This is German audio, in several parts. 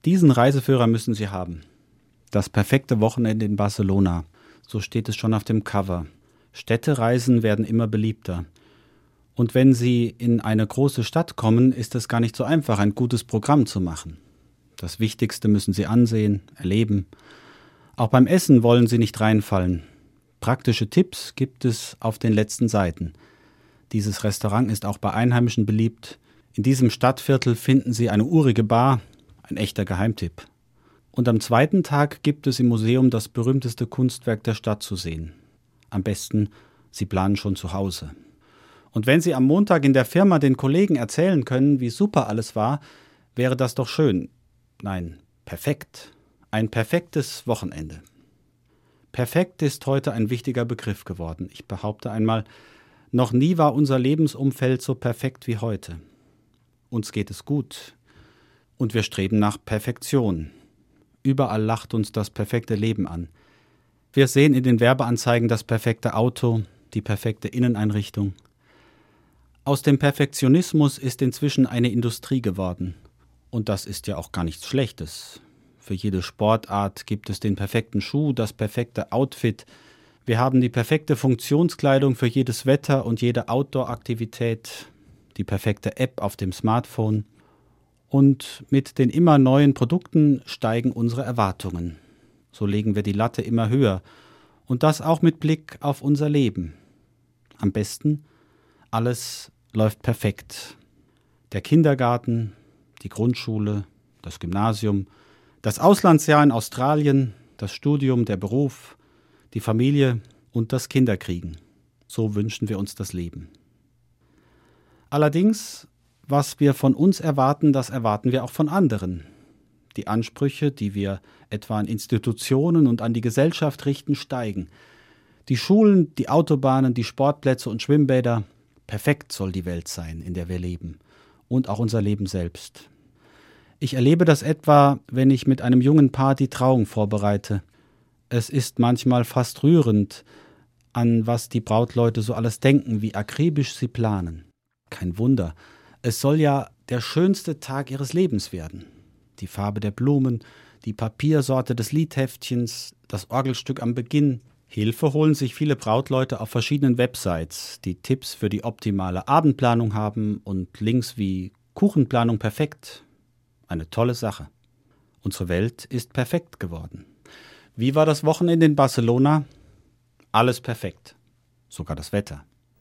Diesen Reiseführer müssen Sie haben. Das perfekte Wochenende in Barcelona. So steht es schon auf dem Cover. Städtereisen werden immer beliebter. Und wenn Sie in eine große Stadt kommen, ist es gar nicht so einfach, ein gutes Programm zu machen. Das Wichtigste müssen Sie ansehen, erleben. Auch beim Essen wollen Sie nicht reinfallen. Praktische Tipps gibt es auf den letzten Seiten. Dieses Restaurant ist auch bei Einheimischen beliebt. In diesem Stadtviertel finden Sie eine urige Bar, ein echter Geheimtipp. Und am zweiten Tag gibt es im Museum das berühmteste Kunstwerk der Stadt zu sehen. Am besten, Sie planen schon zu Hause. Und wenn Sie am Montag in der Firma den Kollegen erzählen können, wie super alles war, wäre das doch schön. Nein, perfekt. Ein perfektes Wochenende. Perfekt ist heute ein wichtiger Begriff geworden. Ich behaupte einmal, noch nie war unser Lebensumfeld so perfekt wie heute. Uns geht es gut und wir streben nach Perfektion. Überall lacht uns das perfekte Leben an. Wir sehen in den Werbeanzeigen das perfekte Auto, die perfekte Inneneinrichtung. Aus dem Perfektionismus ist inzwischen eine Industrie geworden. Und das ist ja auch gar nichts Schlechtes. Für jede Sportart gibt es den perfekten Schuh, das perfekte Outfit. Wir haben die perfekte Funktionskleidung für jedes Wetter und jede Outdoor-Aktivität, die perfekte App auf dem Smartphone. Und mit den immer neuen Produkten steigen unsere Erwartungen. So legen wir die Latte immer höher. Und das auch mit Blick auf unser Leben. Am besten, alles läuft perfekt. Der Kindergarten, die Grundschule, das Gymnasium, das Auslandsjahr in Australien, das Studium, der Beruf, die Familie und das Kinderkriegen. So wünschen wir uns das Leben. Allerdings, was wir von uns erwarten, das erwarten wir auch von anderen. Die Ansprüche, die wir etwa an Institutionen und an die Gesellschaft richten, steigen. Die Schulen, die Autobahnen, die Sportplätze und Schwimmbäder. Perfekt soll die Welt sein, in der wir leben. Und auch unser Leben selbst. Ich erlebe das etwa, wenn ich mit einem jungen Paar die Trauung vorbereite. Es ist manchmal fast rührend, an was die Brautleute so alles denken, wie akribisch sie planen. Kein Wunder, es soll ja der schönste Tag ihres Lebens werden. Die Farbe der Blumen, die Papiersorte des Liedheftchens, das Orgelstück am Beginn. Hilfe holen sich viele Brautleute auf verschiedenen Websites, die Tipps für die optimale Abendplanung haben und Links wie Kuchenplanung perfekt. Eine tolle Sache. Unsere Welt ist perfekt geworden. Wie war das Wochenende in Barcelona? Alles perfekt. Sogar das Wetter.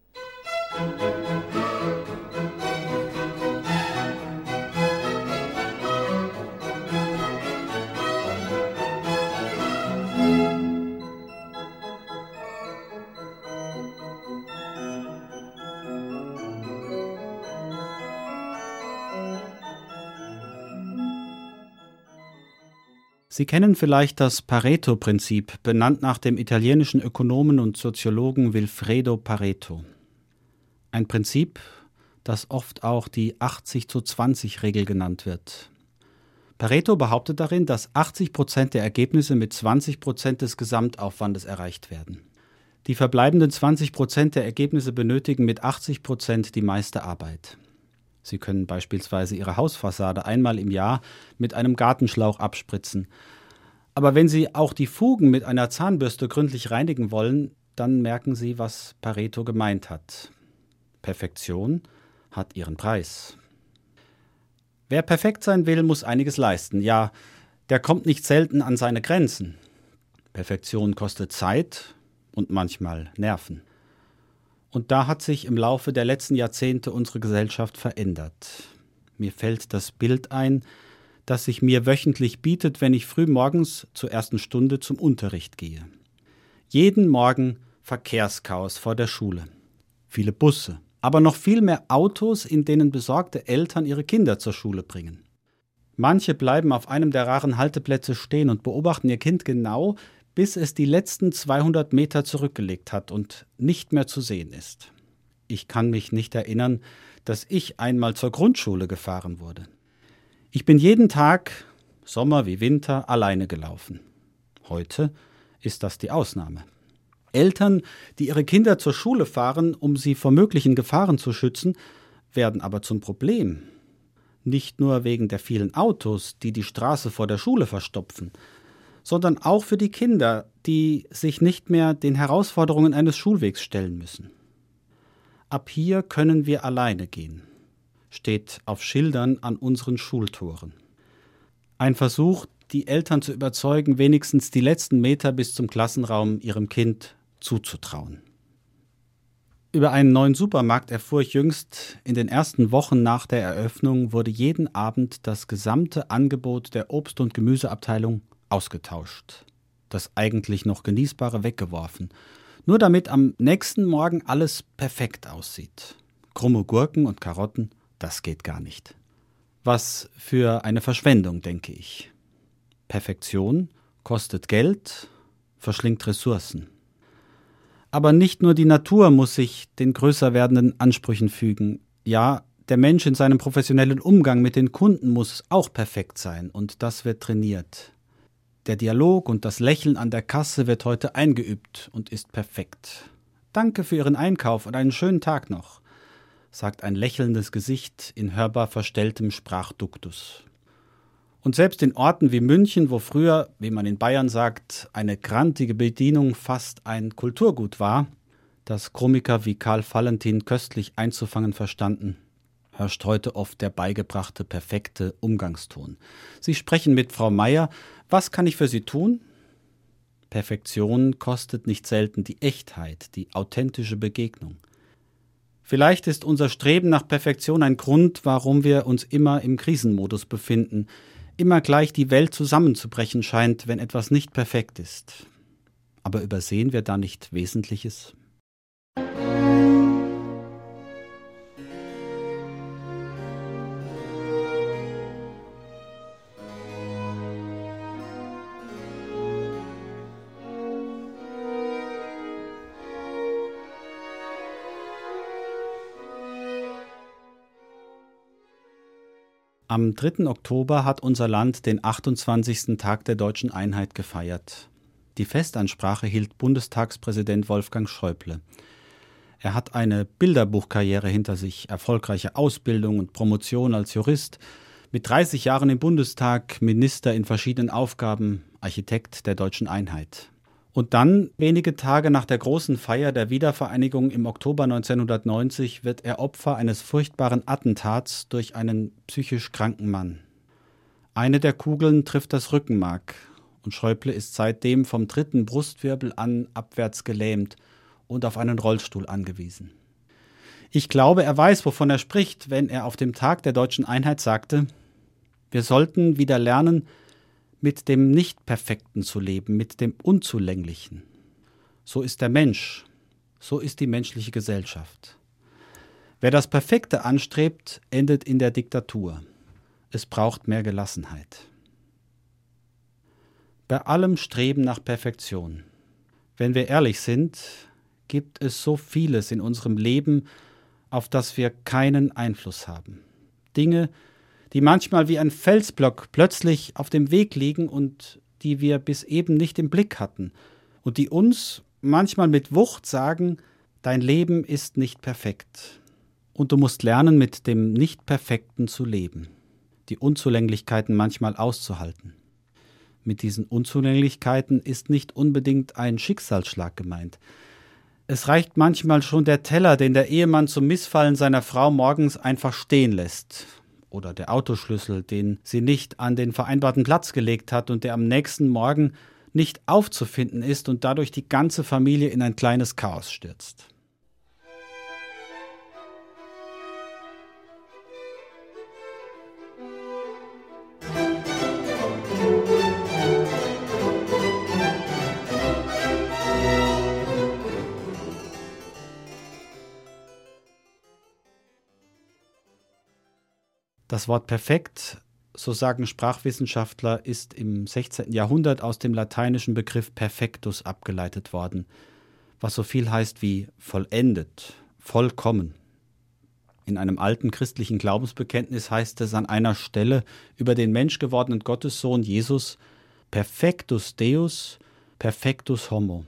Sie kennen vielleicht das Pareto-Prinzip, benannt nach dem italienischen Ökonomen und Soziologen Vilfredo Pareto. Ein Prinzip, das oft auch die 80-zu-20-Regel genannt wird. Pareto behauptet darin, dass 80% der Ergebnisse mit 20% des Gesamtaufwandes erreicht werden. Die verbleibenden 20% der Ergebnisse benötigen mit 80% die meiste Arbeit. Sie können beispielsweise Ihre Hausfassade einmal im Jahr mit einem Gartenschlauch abspritzen. Aber wenn Sie auch die Fugen mit einer Zahnbürste gründlich reinigen wollen, dann merken Sie, was Pareto gemeint hat. Perfektion hat ihren Preis. Wer perfekt sein will, muss einiges leisten. Ja, der kommt nicht selten an seine Grenzen. Perfektion kostet Zeit und manchmal Nerven. Und da hat sich im Laufe der letzten Jahrzehnte unsere Gesellschaft verändert. Mir fällt das Bild ein, das sich mir wöchentlich bietet, wenn ich früh morgens zur ersten Stunde zum Unterricht gehe. Jeden Morgen Verkehrschaos vor der Schule. Viele Busse, aber noch viel mehr Autos, in denen besorgte Eltern ihre Kinder zur Schule bringen. Manche bleiben auf einem der raren Halteplätze stehen und beobachten ihr Kind genau, bis es die letzten 200 Meter zurückgelegt hat und nicht mehr zu sehen ist. Ich kann mich nicht erinnern, dass ich einmal zur Grundschule gefahren wurde. Ich bin jeden Tag, Sommer wie Winter, alleine gelaufen. Heute ist das die Ausnahme. Eltern, die ihre Kinder zur Schule fahren, um sie vor möglichen Gefahren zu schützen, werden aber zum Problem. Nicht nur wegen der vielen Autos, die die Straße vor der Schule verstopfen, sondern auch für die Kinder, die sich nicht mehr den Herausforderungen eines Schulwegs stellen müssen. Ab hier können wir alleine gehen, steht auf Schildern an unseren Schultoren. Ein Versuch, die Eltern zu überzeugen, wenigstens die letzten Meter bis zum Klassenraum ihrem Kind zuzutrauen. Über einen neuen Supermarkt erfuhr ich jüngst, in den ersten Wochen nach der Eröffnung wurde jeden Abend das gesamte Angebot der Obst- und Gemüseabteilung ausgetauscht. Das eigentlich noch Genießbare weggeworfen. Nur damit am nächsten Morgen alles perfekt aussieht. Krumme Gurken und Karotten, das geht gar nicht. Was für eine Verschwendung, denke ich. Perfektion kostet Geld, verschlingt Ressourcen. Aber nicht nur die Natur muss sich den größer werdenden Ansprüchen fügen. Ja, der Mensch in seinem professionellen Umgang mit den Kunden muss auch perfekt sein und das wird trainiert. Der Dialog und das Lächeln an der Kasse wird heute eingeübt und ist perfekt. Danke für Ihren Einkauf und einen schönen Tag noch, sagt ein lächelndes Gesicht in hörbar verstelltem Sprachduktus. Und selbst in Orten wie München, wo früher, wie man in Bayern sagt, eine grantige Bedienung fast ein Kulturgut war, das Komiker wie Karl Valentin köstlich einzufangen verstanden, herrscht heute oft der beigebrachte perfekte Umgangston. Sie sprechen mit Frau Meier, was kann ich für Sie tun? Perfektion kostet nicht selten die Echtheit, die authentische Begegnung. Vielleicht ist unser Streben nach Perfektion ein Grund, warum wir uns immer im Krisenmodus befinden, immer gleich die Welt zusammenzubrechen scheint, wenn etwas nicht perfekt ist. Aber übersehen wir da nicht Wesentliches? Am 3. Oktober hat unser Land den 28. Tag der deutschen Einheit gefeiert. Die Festansprache hielt Bundestagspräsident Wolfgang Schäuble. Er hat eine Bilderbuchkarriere hinter sich, erfolgreiche Ausbildung und Promotion als Jurist, mit 30 Jahren im Bundestag, Minister in verschiedenen Aufgaben, Architekt der deutschen Einheit. Und dann, wenige Tage nach der großen Feier der Wiedervereinigung im Oktober 1990, wird er Opfer eines furchtbaren Attentats durch einen psychisch kranken Mann. Eine der Kugeln trifft das Rückenmark und Schäuble ist seitdem vom 3. Brustwirbel an abwärts gelähmt und auf einen Rollstuhl angewiesen. Ich glaube, er weiß, wovon er spricht, wenn er auf dem Tag der deutschen Einheit sagte, wir sollten wieder lernen, mit dem Nicht-Perfekten zu leben, mit dem Unzulänglichen. So ist der Mensch, so ist die menschliche Gesellschaft. Wer das Perfekte anstrebt, endet in der Diktatur. Es braucht mehr Gelassenheit. Bei allem Streben nach Perfektion, wenn wir ehrlich sind, gibt es so vieles in unserem Leben, auf das wir keinen Einfluss haben. Dinge, die manchmal wie ein Felsblock plötzlich auf dem Weg liegen und die wir bis eben nicht im Blick hatten und die uns manchmal mit Wucht sagen, dein Leben ist nicht perfekt und du musst lernen, mit dem Nicht-Perfekten zu leben, die Unzulänglichkeiten manchmal auszuhalten. Mit diesen Unzulänglichkeiten ist nicht unbedingt ein Schicksalsschlag gemeint. Es reicht manchmal schon der Teller, den der Ehemann zum Missfallen seiner Frau morgens einfach stehen lässt. Oder der Autoschlüssel, den sie nicht an den vereinbarten Platz gelegt hat und der am nächsten Morgen nicht aufzufinden ist und dadurch die ganze Familie in ein kleines Chaos stürzt. Das Wort perfekt, so sagen Sprachwissenschaftler, ist im 16. Jahrhundert aus dem lateinischen Begriff perfectus abgeleitet worden, was so viel heißt wie vollendet, vollkommen. In einem alten christlichen Glaubensbekenntnis heißt es an einer Stelle über den menschgewordenen Gottessohn Jesus perfectus Deus, perfectus homo,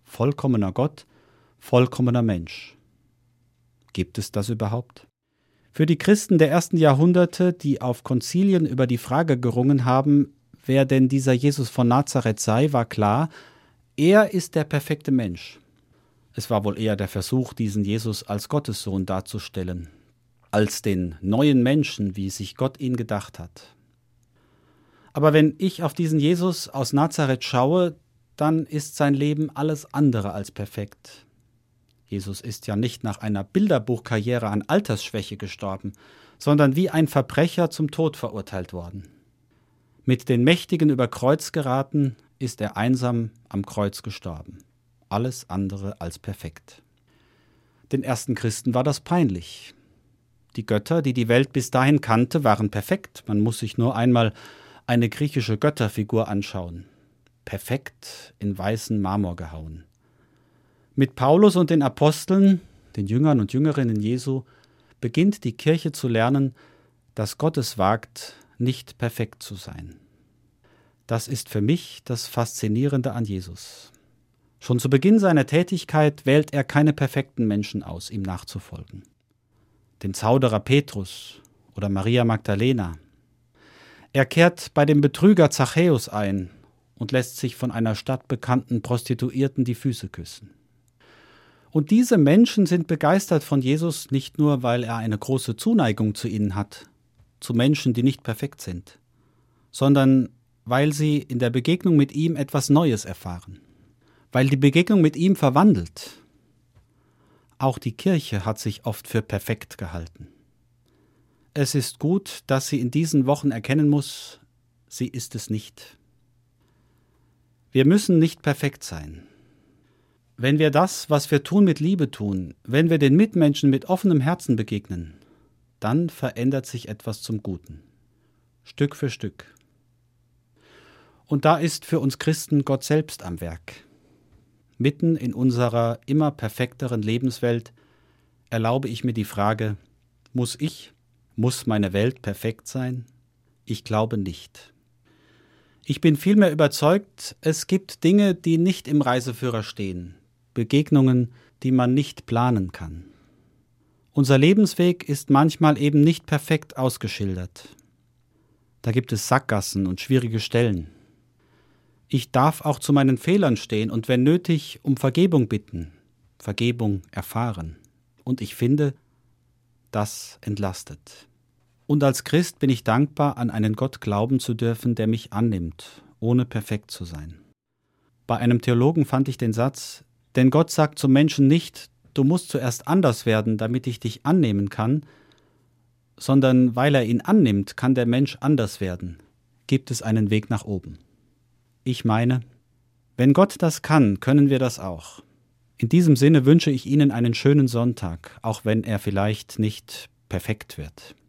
vollkommener Gott, vollkommener Mensch. Gibt es das überhaupt? Für die Christen der ersten Jahrhunderte, die auf Konzilien über die Frage gerungen haben, wer denn dieser Jesus von Nazareth sei, war klar, er ist der perfekte Mensch. Es war wohl eher der Versuch, diesen Jesus als Gottessohn darzustellen, als den neuen Menschen, wie sich Gott ihn gedacht hat. Aber wenn ich auf diesen Jesus aus Nazareth schaue, dann ist sein Leben alles andere als perfekt. Jesus ist ja nicht nach einer Bilderbuchkarriere an Altersschwäche gestorben, sondern wie ein Verbrecher zum Tod verurteilt worden. Mit den Mächtigen über Kreuz geraten, ist er einsam am Kreuz gestorben. Alles andere als perfekt. Den ersten Christen war das peinlich. Die Götter, die die Welt bis dahin kannte, waren perfekt. Man muss sich nur einmal eine griechische Götterfigur anschauen. Perfekt in weißen Marmor gehauen. Mit Paulus und den Aposteln, den Jüngern und Jüngerinnen Jesu, beginnt die Kirche zu lernen, dass Gott es wagt, nicht perfekt zu sein. Das ist für mich das Faszinierende an Jesus. Schon zu Beginn seiner Tätigkeit wählt er keine perfekten Menschen aus, ihm nachzufolgen. Den Zauderer Petrus oder Maria Magdalena. Er kehrt bei dem Betrüger Zachäus ein und lässt sich von einer stadtbekannten Prostituierten die Füße küssen. Und diese Menschen sind begeistert von Jesus nicht nur, weil er eine große Zuneigung zu ihnen hat, zu Menschen, die nicht perfekt sind, sondern weil sie in der Begegnung mit ihm etwas Neues erfahren, weil die Begegnung mit ihm verwandelt. Auch die Kirche hat sich oft für perfekt gehalten. Es ist gut, dass sie in diesen Wochen erkennen muss, sie ist es nicht. Wir müssen nicht perfekt sein. Wenn wir das, was wir tun, mit Liebe tun, wenn wir den Mitmenschen mit offenem Herzen begegnen, dann verändert sich etwas zum Guten. Stück für Stück. Und da ist für uns Christen Gott selbst am Werk. Mitten in unserer immer perfekteren Lebenswelt erlaube ich mir die Frage, muss meine Welt perfekt sein? Ich glaube nicht. Ich bin vielmehr überzeugt, es gibt Dinge, die nicht im Reiseführer stehen, Begegnungen, die man nicht planen kann. Unser Lebensweg ist manchmal eben nicht perfekt ausgeschildert. Da gibt es Sackgassen und schwierige Stellen. Ich darf auch zu meinen Fehlern stehen und wenn nötig um Vergebung bitten, Vergebung erfahren. Und ich finde, das entlastet. Und als Christ bin ich dankbar, an einen Gott glauben zu dürfen, der mich annimmt, ohne perfekt zu sein. Bei einem Theologen fand ich den Satz, denn Gott sagt zum Menschen nicht, du musst zuerst anders werden, damit ich dich annehmen kann, sondern weil er ihn annimmt, kann der Mensch anders werden, gibt es einen Weg nach oben. Ich meine, wenn Gott das kann, können wir das auch. In diesem Sinne wünsche ich Ihnen einen schönen Sonntag, auch wenn er vielleicht nicht perfekt wird.